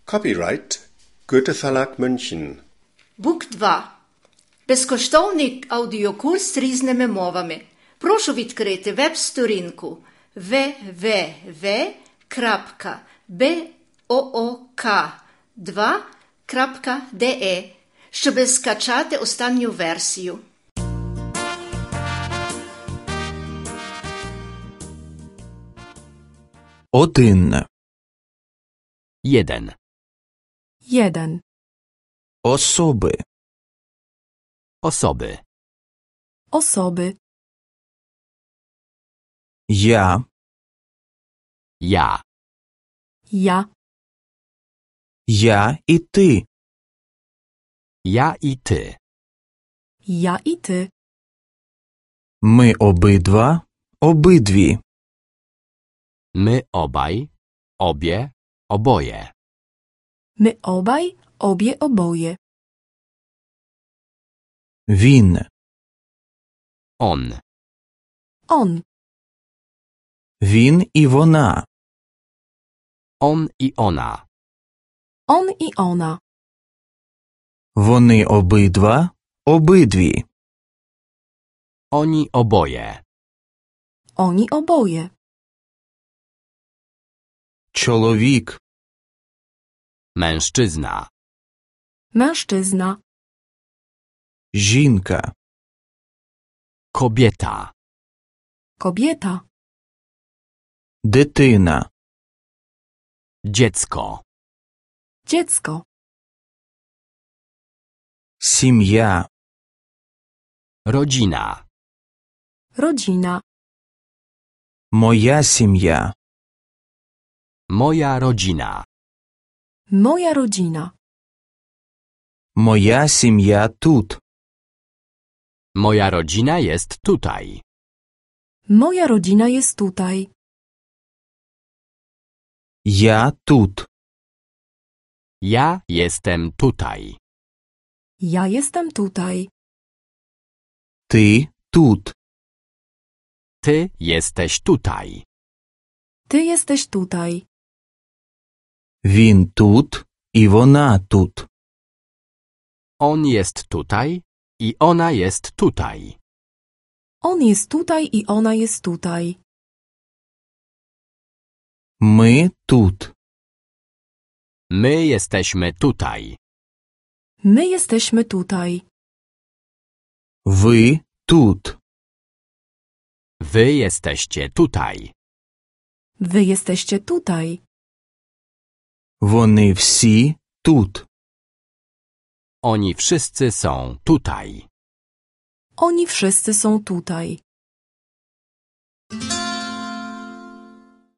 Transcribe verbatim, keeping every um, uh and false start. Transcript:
Copyright Goethe Verlag München. Бук два. Безкоштовний аудіокурс з різними мовами. Прошу відкрити веб-сторінку double-u double-u double-u крапка бук два крапка де, щоб скачати останню версію. Один. Jeden. Jeden. Особи. Osoby. Osoby. Я. Ja. Ja. Я і ти. Ja i ty. Ja i ty. Ми обидва, обидві. My obaj, obie, oboje. My obaj, obie, oboje. Він. On. On. Він і вона. On i ona. On i ona. Вони обидва, обидві. Oni oboje. Oni oboje. Чоловік. Mężczyzna. Mężczyzna. Жінка. Kobieta. Kobieta. Дитина. Dziecko. Dziecko. Сім'я. Rodzina. Rodzina. Моя сім'я. Moja rodzina. Moja rodzina. Моя сім'я тут. Moja rodzina jest tutaj. Moja rodzina jest tutaj. Я тут. Ja jestem tutaj. Ja jestem tutaj. Ти тут. Ty jesteś tutaj. Ty jesteś tutaj. Він тут і вона тут. On jest tutaj i ona jest tutaj. On jest tutaj i ona jest tutaj. Ми тут. My jesteśmy tutaj. My jesteśmy tutaj. Ви тут. Wy jesteście tutaj. Wy jesteście tutaj. Вони всі тут. Oni wszyscy są tutaj. Oni wszyscy są tutaj.